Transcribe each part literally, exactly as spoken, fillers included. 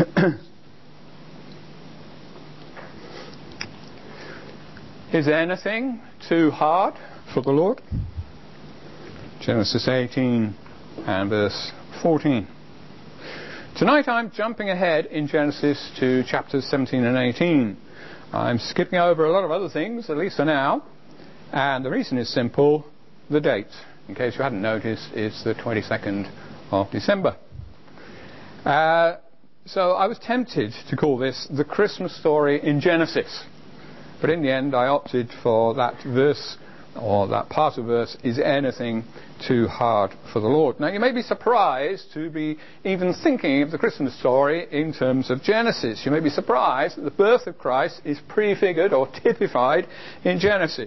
Is anything too hard for the Lord? Genesis eighteen and verse fourteen. Tonight I'm jumping ahead in Genesis to chapters seventeen and eighteen. I'm skipping over a lot of other things, at least for now, and the reason is simple. The date, in case you hadn't noticed, is the twenty-second of December. Uh, so I was tempted to call this the Christmas story in Genesis, but in the end I opted for that verse, or that part of verse, is anything too hard for the Lord. Now you may be surprised to be even thinking of the Christmas story in terms of Genesis. You may be surprised that the birth of Christ is prefigured or typified in Genesis.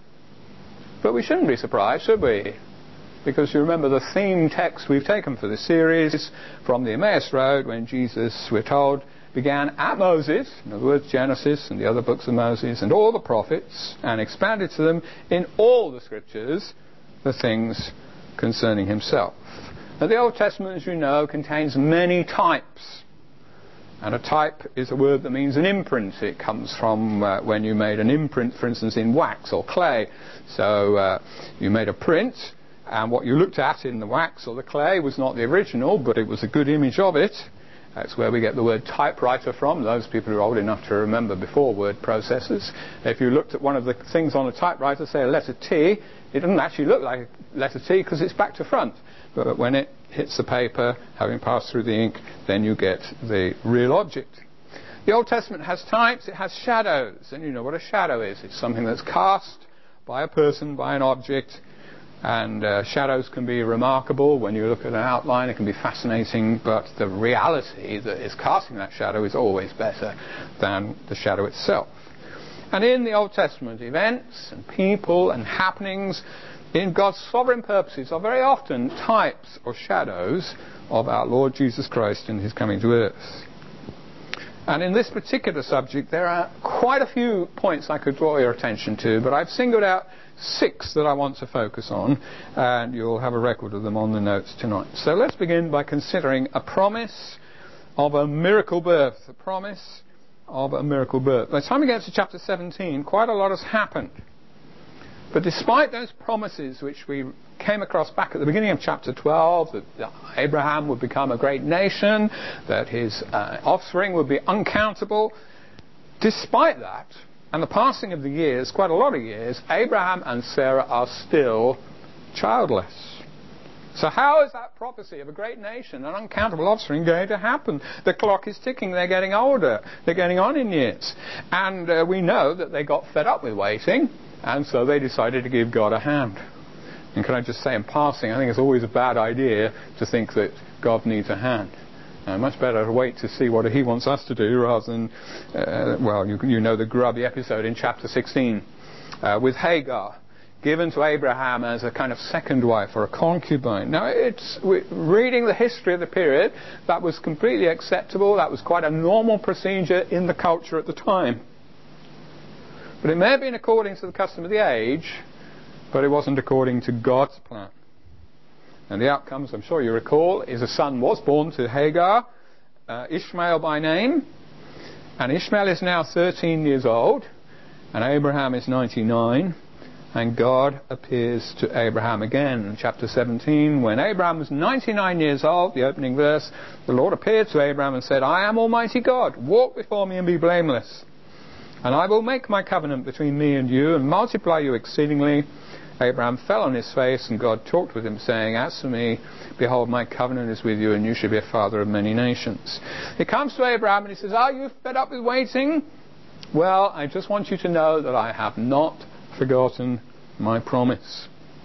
But we shouldn't be surprised, should we? Because you remember the theme text we've taken for this series from the Emmaus Road, when Jesus, we're told, began at Moses, in other words Genesis and the other books of Moses and all the prophets, and expanded to them in all the scriptures the things concerning himself. Now the Old Testament, as you know, contains many types. And a type is a word that means an imprint. It comes from uh, when you made an imprint, for instance, in wax or clay. So uh, you made a print, and what you looked at in the wax or the clay was not the original, but it was a good image of it. That's where we get the word typewriter from, those people who are old enough to remember before word processors. If you looked at one of the things on a typewriter, say a letter T, it doesn't actually look like a letter T because it's back to front. But when it hits the paper, having passed through the ink, then you get the real object. The Old Testament has types, it has shadows, and you know what a shadow is. It's something that's cast by a person, by an object, and uh, shadows can be remarkable. When you look at an outline, it can be fascinating, but the reality that is casting that shadow is always better than the shadow itself. And in the Old Testament, events and people and happenings in God's sovereign purposes are very often types or shadows of our Lord Jesus Christ and his coming to earth. And in this particular subject, there are quite a few points I could draw your attention to, but I've singled out six that I want to focus on, and you'll have a record of them on the notes tonight. So let's begin by considering a promise of a miracle birth. A promise of a miracle birth. By the time we get to chapter seventeen, quite a lot has happened. But despite those promises which we came across back at the beginning of chapter twelve, that Abraham would become a great nation, that his uh, offspring would be uncountable, despite that, and the passing of the years, quite a lot of years, Abraham and Sarah are still childless. So how is that prophecy of a great nation, an uncountable offspring, going to happen? The clock is ticking, they're getting older, they're getting on in years. And uh, we know that they got fed up with waiting, and so they decided to give God a hand. And can I just say in passing, I think it's always a bad idea to think that God needs a hand. Uh, much better to wait to see what he wants us to do rather than, uh, well, you, you know the grubby episode in chapter sixteen uh, with Hagar, given to Abraham as a kind of second wife or a concubine. Now, it's reading the history of the period, that was completely acceptable. That was quite a normal procedure in the culture at the time. But it may have been according to the custom of the age, but it wasn't according to God's plan. And the outcomes, I'm sure you recall, is a son was born to Hagar, uh, Ishmael by name, and Ishmael is now thirteen years old, and Abraham is ninety-nine, and God appears to Abraham again in chapter seventeen. When Abraham was ninety-nine years old, the opening verse, the Lord appeared to Abraham and said, I am Almighty God, walk before me and be blameless. And I will make my covenant between me and you and multiply you exceedingly. Abraham fell on his face, and God talked with him, saying, As for me, behold, my covenant is with you, and you shall be a father of many nations. He comes to Abraham and he says, Are you fed up with waiting? Well, I just want you to know that I have not forgotten my promise.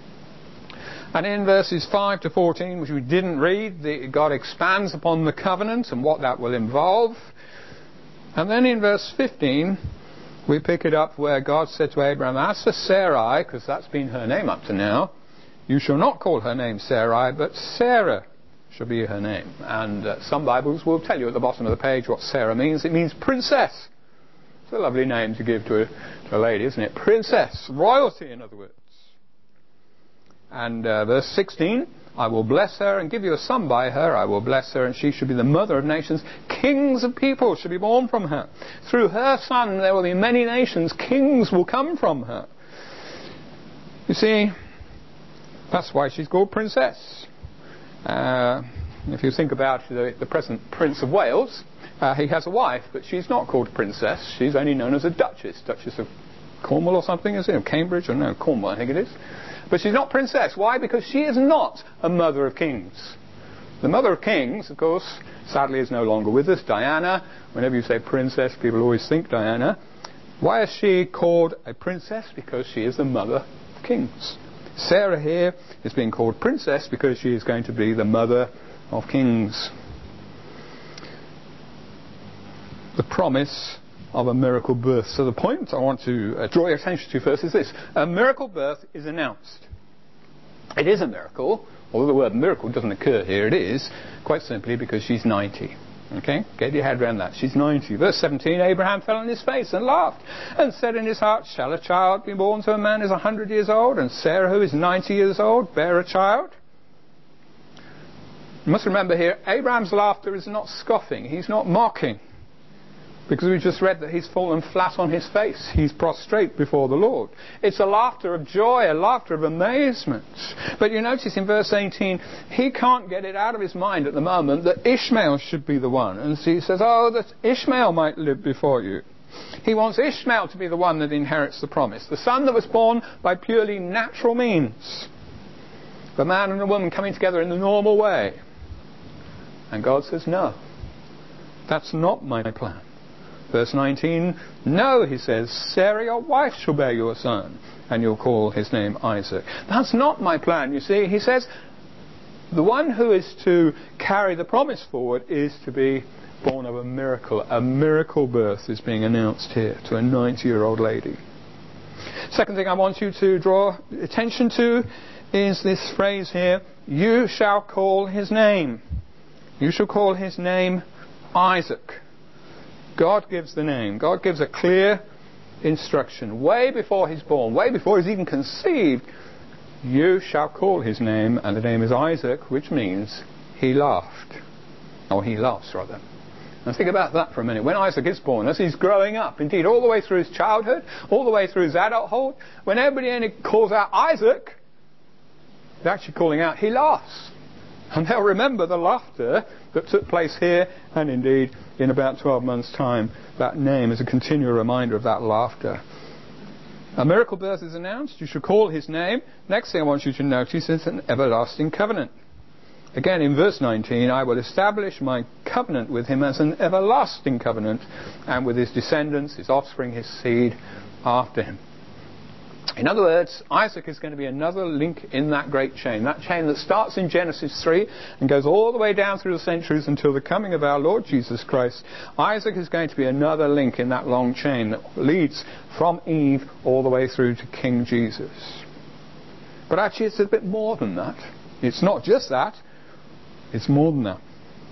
And in verses five to fourteen, which we didn't read, the, God expands upon the covenant and what that will involve. And then in verse fifteen, we pick it up where God said to Abraham, As for Sarai, because that's been her name up to now, you shall not call her name Sarai, but Sarah shall be her name. And uh, some Bibles will tell you at the bottom of the page what Sarah means. It means princess. It's a lovely name to give to a, to a lady, isn't it? Princess, royalty in other words. And uh, verse sixteen, I will bless her and give you a son by her. I will bless her, and she shall be the mother of nations. Kings of people shall be born from her. Through her son there will be many nations. Kings will come from her. You see, that's why she's called princess. Uh, if you think about the, the present Prince of Wales, uh, he has a wife, but she's not called princess. She's only known as a duchess. Duchess of Cornwall or something, is it? Or Cambridge? Or no, Cornwall, I think it is. But she's not princess. Why? Because she is not a mother of kings. The mother of kings, of course, sadly is no longer with us, Diana. Whenever you say princess, people always think Diana. Why is she called a princess? Because she is the mother of kings. Sarah here is being called princess because she is going to be the mother of kings. The promise of a miracle birth. So the point I want to uh, draw your attention to first is this. A miracle birth is announced. It is a miracle, although the word miracle doesn't occur here. It is, quite simply, because she's ninety. Okay? Get your head around that. She's ninety. Verse seventeen, Abraham fell on his face and laughed and said in his heart, shall a child be born to a man who is one hundred years old, and Sarah, who is ninety years old, bear a child? You must remember here, Abraham's laughter is not scoffing. He's not mocking. Because we just read that he's fallen flat on his face. He's prostrate before the Lord. It's a laughter of joy, a laughter of amazement. But you notice in verse eighteen, he can't get it out of his mind at the moment that Ishmael should be the one. And so he says, oh, that Ishmael might live before you. He wants Ishmael to be the one that inherits the promise. The son that was born by purely natural means. The man and the woman coming together in the normal way. And God says, no. That's not my plan. Verse nineteen, no, he says, Sarah, your wife, shall bear you a son, and you'll call his name Isaac. That's not my plan, you see. He says, the one who is to carry the promise forward is to be born of a miracle. A miracle birth is being announced here to a ninety-year-old lady. Second thing I want you to draw attention to is this phrase here, you shall call his name. You shall call his name Isaac. God gives the name. God gives a clear instruction way before he's born, way before he's even conceived. You shall call his name, and the name is Isaac, which means he laughed. Or he laughs, rather. Now think about that for a minute. When Isaac is born, as he's growing up, indeed, all the way through his childhood, all the way through his adulthood, when everybody calls out Isaac, they're actually calling out, he laughs. And they'll remember the laughter that took place here, and indeed, in about twelve months' time, that name is a continual reminder of that laughter. A miracle birth is announced. You should call his name. Next thing I want you to notice is an everlasting covenant. Again, in verse nineteen, I will establish my covenant with him as an everlasting covenant, and with his descendants, his offspring, his seed after him. In other words, Isaac is going to be another link in that great chain. That chain that starts in Genesis three and goes all the way down through the centuries until the coming of our Lord Jesus Christ. Isaac is going to be another link in that long chain that leads from Eve all the way through to King Jesus. But actually it's a bit more than that. It's not just that. It's more than that.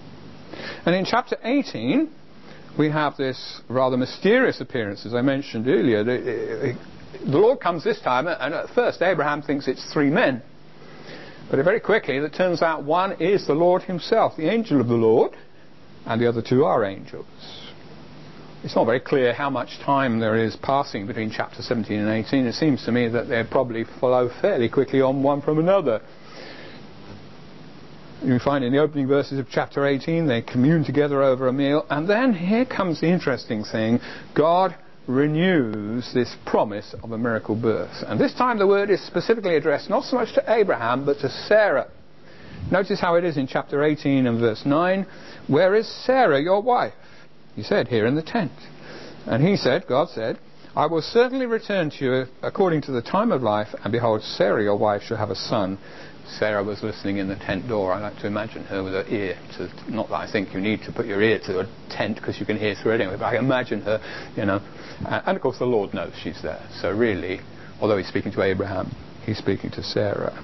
And in chapter eighteen, we have this rather mysterious appearance, as I mentioned earlier. The Lord comes this time, and at first Abraham thinks it's three men. But very quickly it turns out one is the Lord himself, the angel of the Lord, and the other two are angels. It's not very clear how much time there is passing between chapter seventeen and eighteen. It seems to me that they probably follow fairly quickly on one from another. You find in the opening verses of chapter eighteen, they commune together over a meal, and then here comes the interesting thing. God renews this promise of a miracle birth. And this time the word is specifically addressed not so much to Abraham, but to Sarah. Notice how it is in chapter eighteen and verse nine. Where is Sarah, your wife? He said, here in the tent. And he said, God said, I will certainly return to you according to the time of life, and behold, Sarah, your wife, shall have a son. Sarah was listening in the tent door. I like to imagine her with her ear to, not that I think you need to put your ear to a tent because you can hear through it anyway, but I imagine her, you know, and, and of course the Lord knows she's there. So really, although he's speaking to Abraham, he's speaking to Sarah.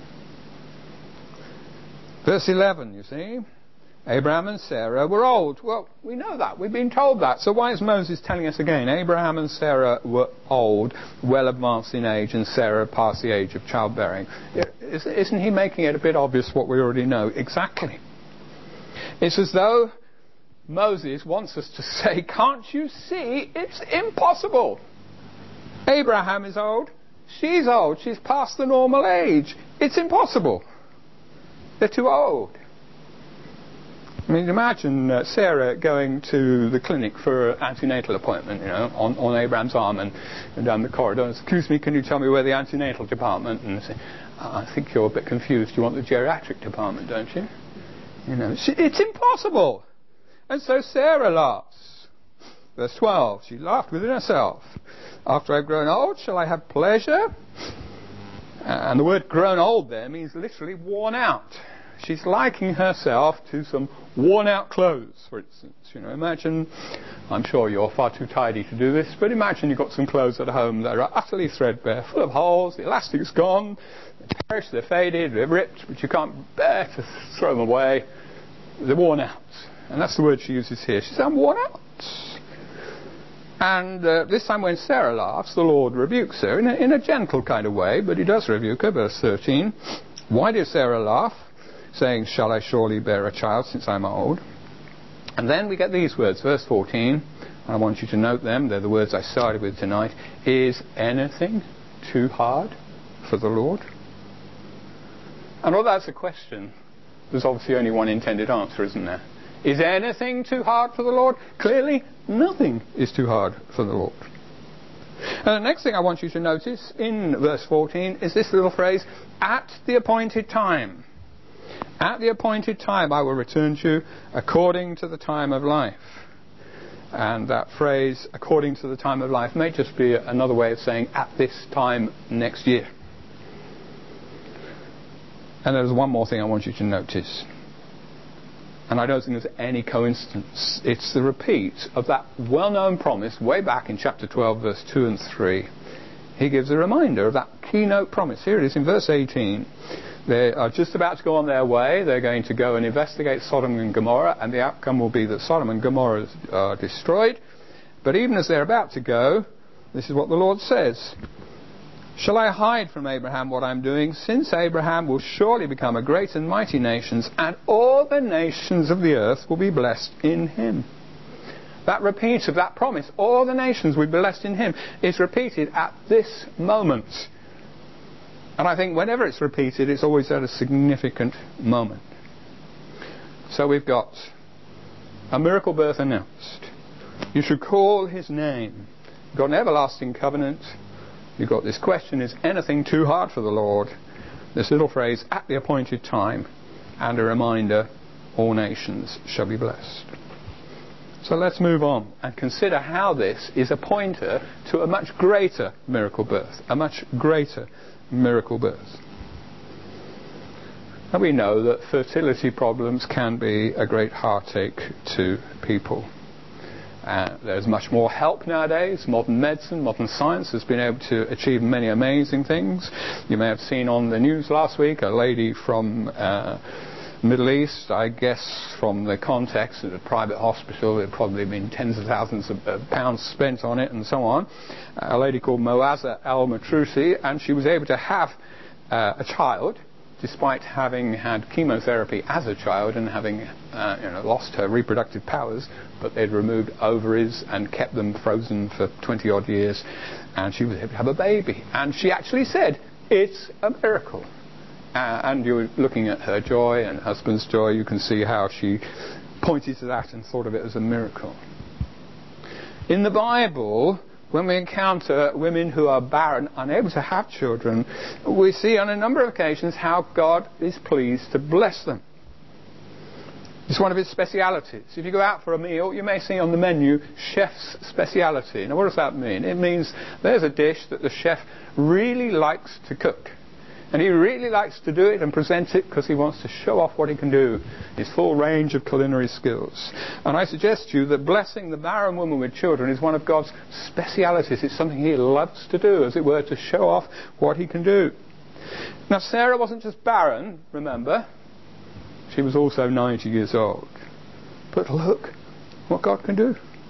Verse eleven, you see, Abraham and Sarah were old. Well, we know that. We've been told that. So why is Moses telling us again? Abraham and Sarah were old, well advanced in age, and Sarah past the age of childbearing. Isn't he making it a bit obvious what we already know? Exactly. It's as though Moses wants us to say, can't you see? It's impossible. Abraham is old. She's old. She's past the normal age. It's impossible. They're too old. I mean, imagine uh, Sarah going to the clinic for an antenatal appointment, you know, on, on Abraham's arm and, and down the corridor. And, excuse me, can you tell me where the antenatal department? And say, I think you're a bit confused. You want the geriatric department, don't you? You know, she, it's impossible. And so Sarah laughs. Verse twelve, she laughed within herself. After I've grown old, shall I have pleasure? And the word grown old there means literally worn out. She's liking herself to some worn-out clothes, for instance. You know, imagine, I'm sure you're far too tidy to do this, but imagine you've got some clothes at home that are utterly threadbare, full of holes, the elastic's gone, they're perished, they're faded, they're ripped, but you can't bear to throw them away. They're worn out. And that's the word she uses here. She says, I'm worn out. And uh, this time when Sarah laughs, the Lord rebukes her in a, in a gentle kind of way, but he does rebuke her. Verse thirteen, why did Sarah laugh? Saying, shall I surely bear a child since I'm old? And then we get these words, verse fourteen, I want you to note them, they're the words I started with tonight. Is anything too hard for the Lord? And although that's a question, there's obviously only one intended answer, isn't there? Is anything too hard for the Lord? Clearly, nothing is too hard for the Lord. And the next thing I want you to notice in verse fourteen is this little phrase, at the appointed time. At the appointed time I will return to you according to the time of life. And that phrase, according to the time of life, may just be another way of saying at this time next year. And there's one more thing I want you to notice. And I don't think there's any coincidence. It's the repeat of that well-known promise way back in chapter twelve, verse two and three. He gives a reminder of that keynote promise. Here it is in verse eighteen. They are just about to go on their way. They're going to go and investigate Sodom and Gomorrah, and the outcome will be that Sodom and Gomorrah are destroyed. But even as they're about to go, this is what the Lord says. Shall I hide from Abraham what I'm doing, since Abraham will surely become a great and mighty nation, and all the nations of the earth will be blessed in him. That repeat of that promise, all the nations will be blessed in him, is repeated at this moment. And I think whenever it's repeated, it's always at a significant moment. So we've got a miracle birth announced. You should call his name. You've got an everlasting covenant. You've got this question, is anything too hard for the Lord? This little phrase, at the appointed time, and a reminder, all nations shall be blessed. So let's move on and consider how this is a pointer to a much greater miracle birth, a much greater miracle birth. And we know that fertility problems can be a great heartache to people. Uh, there's much more help nowadays. Modern medicine, modern science has been able to achieve many amazing things. You may have seen on the news last week a lady from uh, Middle East, I guess from the context of a private hospital, there had probably been tens of thousands of uh, pounds spent on it and so on. Uh, a lady called Moazza Al-Matrusi, and she was able to have uh, a child despite having had chemotherapy as a child and having uh, you know, lost her reproductive powers, but they'd removed ovaries and kept them frozen for twenty odd years, and she was able to have a baby. And she actually said, it's a miracle. Uh, and you're looking at her joy and husband's joy, you can see how she pointed to that and thought of it as a miracle. In the Bible, when we encounter women who are barren, unable to have children, we see on a number of occasions how God is pleased to bless them. It's one of his specialities. If you go out for a meal, you may see on the menu, chef's speciality. Now what does that mean? It means there's a dish that the chef really likes to cook. And he really likes to do it and present it because he wants to show off what he can do, his full range of culinary skills. And I suggest to you that blessing the barren woman with children is one of God's specialities. It's something he loves to do, as it were, to show off what he can do. Now Sarah wasn't just barren, remember. She was also ninety years old. But look what God can do.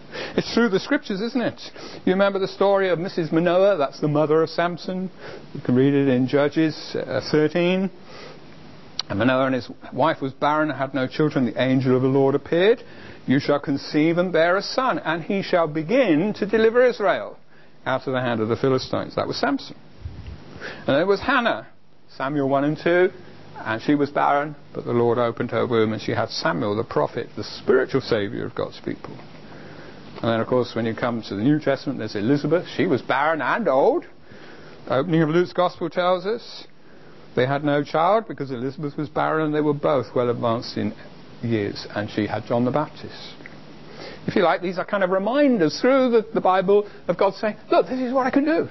It's through the scriptures, isn't it? You remember the story of Missus Manoah? That's the mother of Samson. You can read it in Judges uh, thirteen. And Manoah and his wife was barren and had no children. The angel of the Lord appeared. You shall conceive and bear a son, and he shall begin to deliver Israel out of the hand of the Philistines. That was Samson. And there was Hannah, Samuel one and two, and she was barren, but the Lord opened her womb, and she had Samuel the prophet, the spiritual saviour of God's people. And then, of course, when you come to the New Testament, there's Elizabeth. She was barren and old. The opening of Luke's Gospel tells us they had no child because Elizabeth was barren, and they were both well advanced in years, and she had John the Baptist. If you like, these are kind of reminders through the, the Bible of God saying, look, this is what I can do.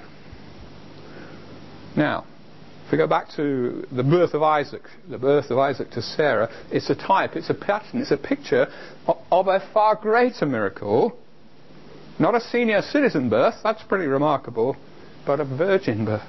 Now, if we go back to the birth of Isaac, the birth of Isaac to Sarah, it's a type, it's a pattern, it's a picture of, of a far greater miracle. Not a senior citizen birth, that's pretty remarkable, but a virgin birth.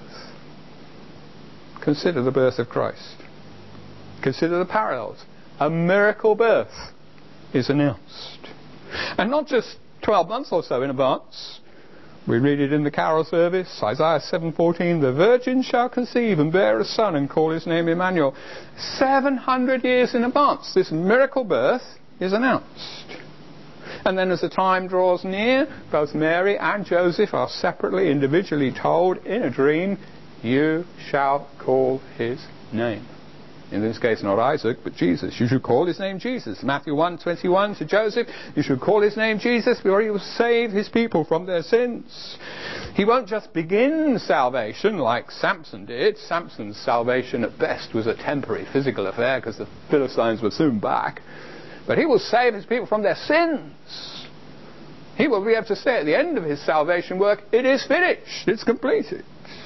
Consider the birth of Christ. Consider the parallels. A miracle birth is announced. And not just twelve months or so in advance. We read it in the carol service, Isaiah seven fourteen, the virgin shall conceive and bear a son and call his name Emmanuel. seven hundred years in advance, this miracle birth is announced. And then as the time draws near, both Mary and Joseph are separately, individually told in a dream, you shall call his name. In this case, not Isaac, but Jesus. You should call his name Jesus. Matthew one twenty-one to Joseph, you should call his name Jesus, for he will save his people from their sins. He won't just begin salvation like Samson did. Samson's salvation at best was a temporary physical affair because the Philistines were soon back. But he will save his people from their sins. He will be able to say at the end of his salvation work, it is finished, it's completed.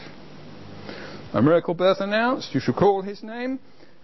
A miracle birth announced, you should call his name.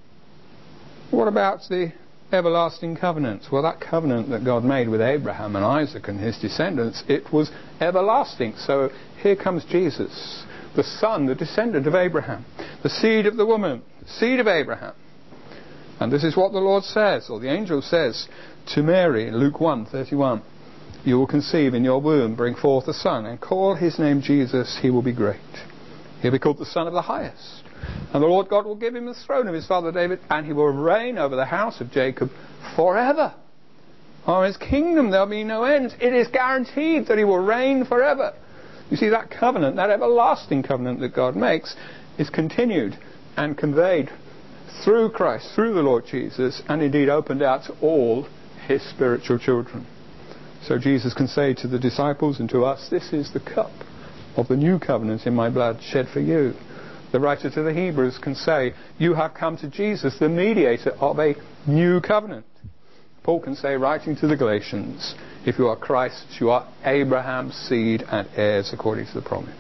What about the everlasting covenant? Well, that covenant that God made with Abraham and Isaac and his descendants, it was everlasting. So here comes Jesus, the son, the descendant of Abraham, the seed of the woman, the seed of Abraham. And this is what the Lord says, or the angel says to Mary in Luke one thirty-one. You will conceive in your womb, bring forth a son, and call his name Jesus. He will be great. He'll be called the Son of the Highest. And the Lord God will give him the throne of his father David, and he will reign over the house of Jacob forever. On his kingdom there will be no end. It is guaranteed that he will reign forever. You see, that covenant, that everlasting covenant that God makes, is continued and conveyed through Christ, through the Lord Jesus, and indeed opened out to all his spiritual children. So Jesus can say to the disciples and to us, this is the cup of the new covenant in my blood shed for you. The writer to the Hebrews can say, you have come to Jesus, the mediator of a new covenant. Paul can say, writing to the Galatians, if you are Christ's, you are Abraham's seed and heirs according to the promise.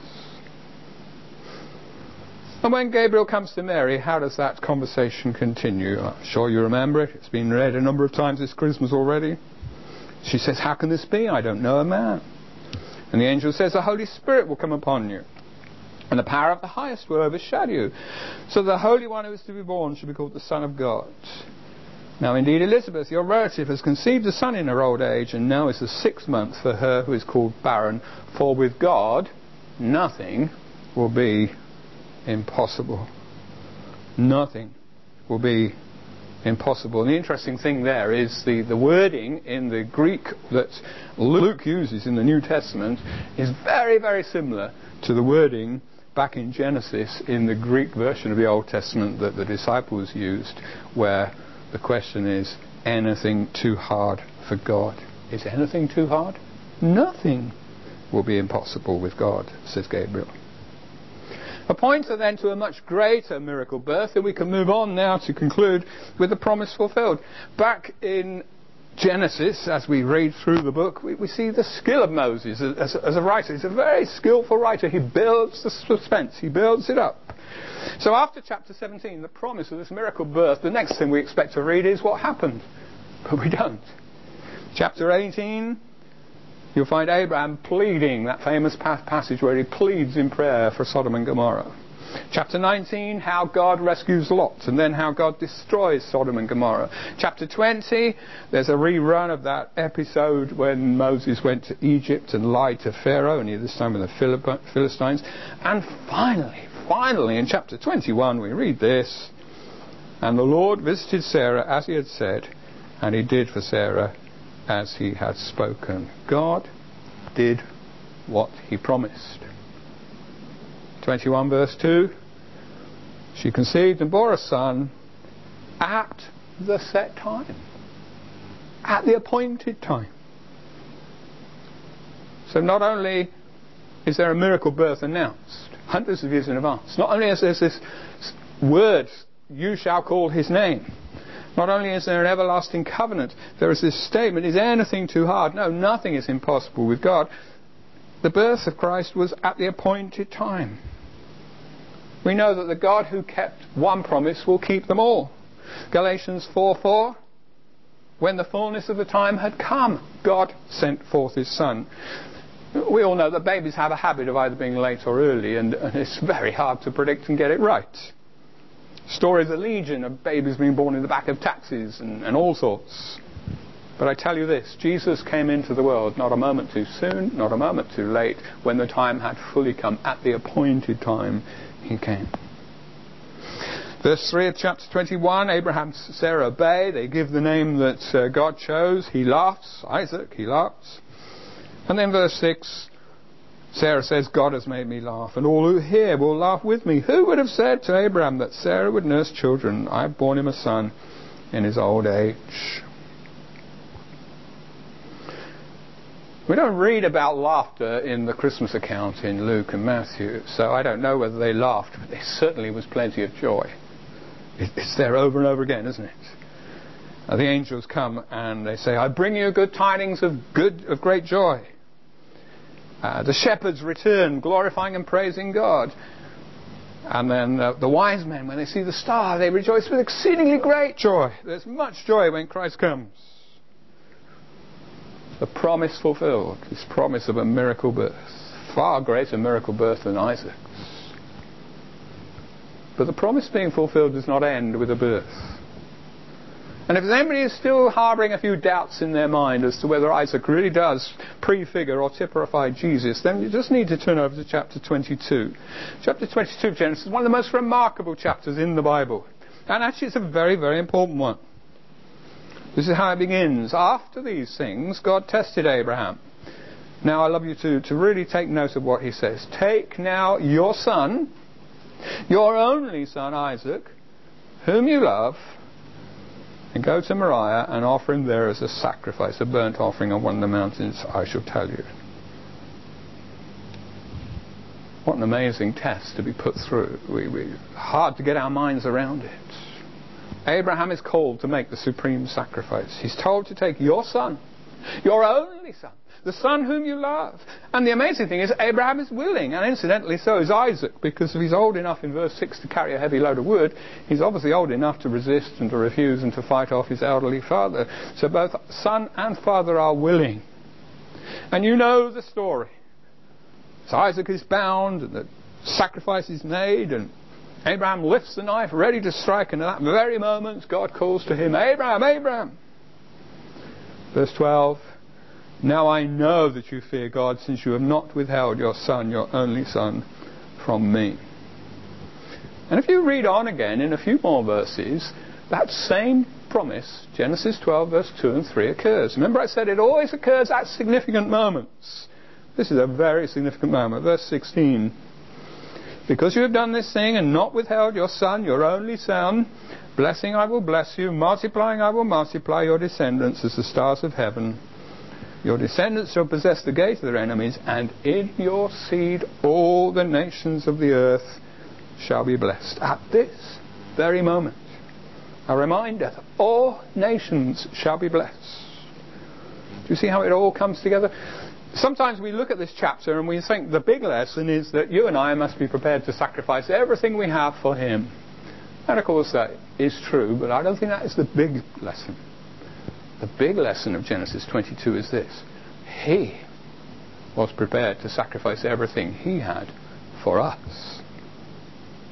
And when Gabriel comes to Mary, how does that conversation continue? I'm sure you remember it. It's been read a number of times this Christmas already. She says, how can this be? I don't know a man. And the angel says, the Holy Spirit will come upon you, and the power of the highest will overshadow you. So the Holy One who is to be born shall be called the Son of God. Now indeed Elizabeth, your relative, has conceived a son in her old age, and now is the sixth month for her who is called barren. For with God nothing will be impossible. Nothing will be impossible. And the interesting thing there is the, the wording in the Greek that Luke uses in the New Testament is very, very similar to the wording back in Genesis in the Greek version of the Old Testament that the disciples used, where the question is, anything too hard for God? Is anything too hard? Nothing will be impossible with God, says Gabriel. A pointer then to a much greater miracle birth, and we can move on now to conclude with the promise fulfilled. Back in Genesis, as we read through the book, we, we see the skill of Moses as, as a writer. He's a very skillful writer. He builds the suspense. He builds it up. So after chapter seventeen, the promise of this miracle birth, the next thing we expect to read is what happened. But we don't. Chapter eighteen, you'll find Abraham pleading, that famous passage where he pleads in prayer for Sodom and Gomorrah. Chapter nineteen, how God rescues Lot, and then how God destroys Sodom and Gomorrah. Chapter twenty, there's a rerun of that episode when Moses went to Egypt and lied to Pharaoh, only this time with the Philistines. And finally, finally, in chapter twenty-one, we read this: and the Lord visited Sarah as he had said, and he did for Sarah as he had spoken. God did what he promised. twenty-one verse two, she conceived and bore a son at the set time, at the appointed time. So not only is there a miracle birth announced hundreds of years in advance, not only is there this word, you shall call his name, not only is there an everlasting covenant, there is this statement, is anything too hard? No, nothing is impossible with God. The birth of Christ was at the appointed time. We know that the God who kept one promise will keep them all. Galatians four four, when the fullness of the time had come, God sent forth his Son. We all know that babies have a habit of either being late or early, and, and it's very hard to predict and get it right. Stories are legion of babies being born in the back of taxis and, and all sorts. But I tell you this, Jesus came into the world not a moment too soon, not a moment too late. When the time had fully come, at the appointed time, he came. Verse three of chapter twenty-one, Abraham and Sarah obey. They give the name that uh, God chose. He laughs. Isaac, he laughs. And then verse six, Sarah says, God has made me laugh, and all who hear will laugh with me. Who would have said to Abraham that Sarah would nurse children? I have borne him a son in his old age. We don't read about laughter in the Christmas account in Luke and Matthew, so I don't know whether they laughed, but there certainly was plenty of joy. It's there over and over again, isn't it? Uh, the angels come and they say, I bring you good tidings of good, of great joy. Uh, the shepherds return, glorifying and praising God. And then uh, the wise men, when they see the star, they rejoice with exceedingly great joy. There's much joy when Christ comes. The promise fulfilled, this promise of a miracle birth, far greater miracle birth than Isaac's. But the promise being fulfilled does not end with a birth. And if anybody is still harbouring a few doubts in their mind as to whether Isaac really does prefigure or typify Jesus, then you just need to turn over to chapter twenty-two. Chapter twenty-two of Genesis is one of the most remarkable chapters in the Bible. And actually it's a very, very important one. This is how it begins. After these things, God tested Abraham. Now, I love you to, to really take note of what he says. Take now your son, your only son Isaac, whom you love, and go to Moriah and offer him there as a sacrifice, a burnt offering on one of the mountains I shall tell you. What an amazing test to be put through. We, we, hard to get our minds around it. Abraham is called to make the supreme sacrifice. He's told to take your son, your only son, the son whom you love. And the amazing thing is Abraham is willing, and incidentally so is Isaac, because if he's old enough in verse six to carry a heavy load of wood, he's obviously old enough to resist and to refuse and to fight off his elderly father. So both son and father are willing. And you know the story. So Isaac is bound, and the sacrifice is made, and Abraham lifts the knife ready to strike, and at that very moment God calls to him, Abraham, Abraham. Verse twelve, now I know that you fear God, since you have not withheld your son, your only son, from me. And if you read on again in a few more verses, that same promise, Genesis twelve verse two and three, occurs. Remember I said it always occurs at significant moments. This is a very significant moment. Verse sixteen, because you have done this thing and not withheld your son, your only son, blessing I will bless you, multiplying I will multiply your descendants as the stars of heaven. Your descendants shall possess the gate of their enemies, and in your seed all the nations of the earth shall be blessed. At this very moment, a reminder that all nations shall be blessed. Do you see how it all comes together? Sometimes we look at this chapter and we think the big lesson is that you and I must be prepared to sacrifice everything we have for him. And of course that is true, but I don't think that is the big lesson. The big lesson of Genesis twenty-two is this. He was prepared to sacrifice everything he had for us.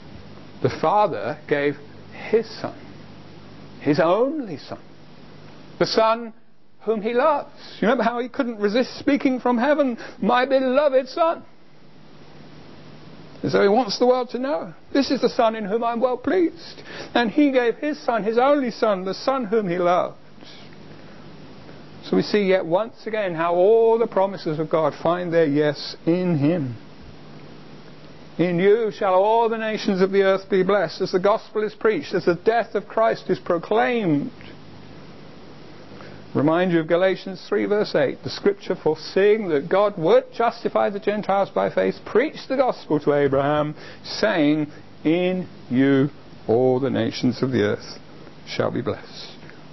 the Father gave His Son, His only Son, the Son whom He loves. You remember how He couldn't resist speaking from heaven, my beloved Son. And so He wants the world to know, this is the Son in whom I'm well pleased. And He gave His Son, His only Son, the Son whom He loved. So we see yet once again how all the promises of God find their yes in Him. In you shall all the nations of the earth be blessed, as the gospel is preached, as the death of Christ is proclaimed. Remind you of Galatians three verse eight. The scripture, foreseeing that God would justify the Gentiles by faith, preached the gospel to Abraham, saying, in you all the nations of the earth shall be blessed.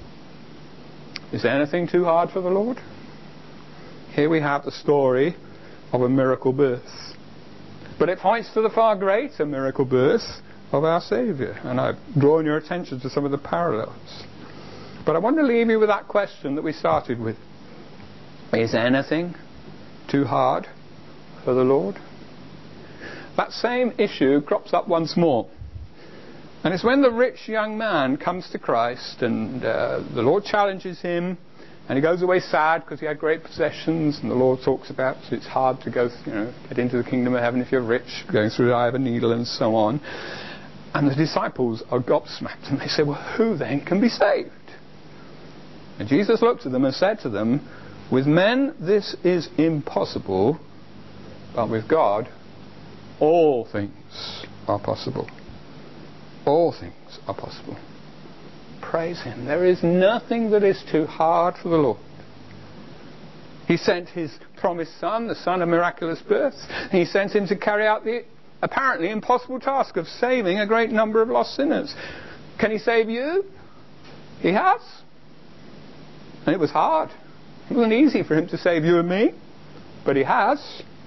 Is there anything too hard for the Lord? Here we have the story of a miracle birth. But it points to the far greater miracle birth of our Saviour. And I've drawn your attention to some of the parallels. But I want to leave you with that question that we started with. Is anything too hard for the Lord? That same issue crops up once more. And it's when the rich young man comes to Christ and uh, the Lord challenges him, and he goes away sad because he had great possessions, and the Lord talks about it's hard to go, you know, get into the kingdom of heaven if you're rich, going through the eye of a needle and so on. And the disciples are gobsmacked, and they say, well, who then can be saved? And Jesus looked at them and said to them, with men this is impossible, but with God all things are possible. All things are possible. Praise Him. There is nothing that is too hard for the Lord. He sent His promised Son, the Son of miraculous birth. He sent Him to carry out the apparently impossible task of saving a great number of lost sinners. Can He save you? He has. And it was hard. It wasn't easy for Him to save you and me, but He has.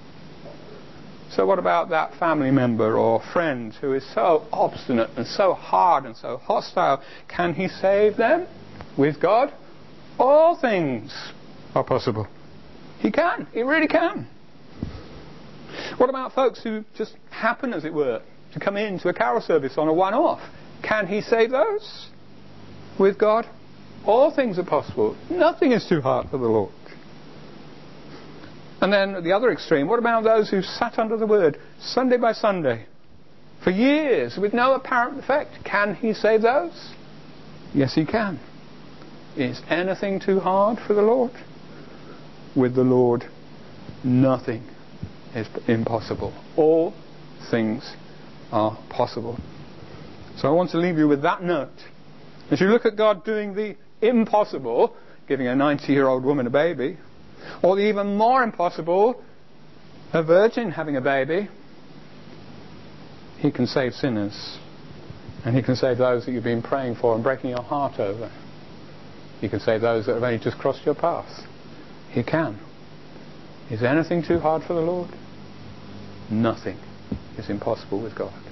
So what about that family member or friend who is so obstinate and so hard and so hostile? Can He save them? With God, all things are possible. He can. He really can. What about folks who just happen, as it were, to come into a carol service on a one-off? Can He save those? With God, all things are possible. Nothing is too hard for the Lord. And then at the other extreme, what about those who sat under the Word Sunday by Sunday for years with no apparent effect? Can He save those? Yes, He can. Is anything too hard for the Lord? With the Lord, nothing is impossible. All things are possible. So I want to leave you with that note. As you look at God doing the impossible, giving a ninety-year-old woman a baby, or the even more impossible, a virgin having a baby, He can save sinners. And He can save those that you've been praying for and breaking your heart over. He can save those that have only just crossed your path. He can. Is anything too hard for the Lord? Nothing is impossible with God.